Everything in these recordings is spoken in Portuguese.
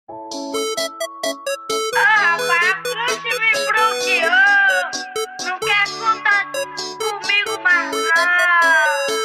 Ah, rapaz, a crush me bloqueou. Não quer contar comigo mais não.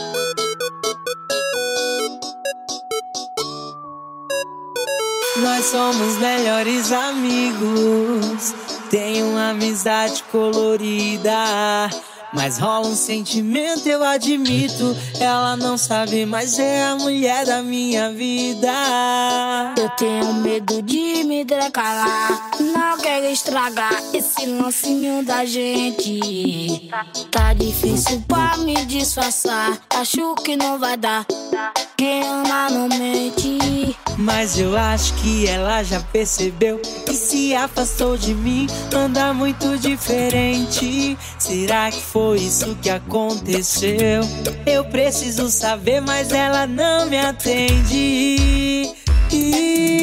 Nós somos melhores amigos, tem uma amizade colorida, mas rola um sentimento, eu admito. Ela não sabe, mas é a mulher da minha vida. Eu tenho medo de me declarar, não quero estragar esse lancinho da gente. Tá difícil pra me disfarçar, acho que não vai dar, quem ama não mente. Mas eu acho que ela já percebeu que se afastou de mim, anda muito diferente. Será que foi isso que aconteceu? Eu preciso saber, mas ela não me atende.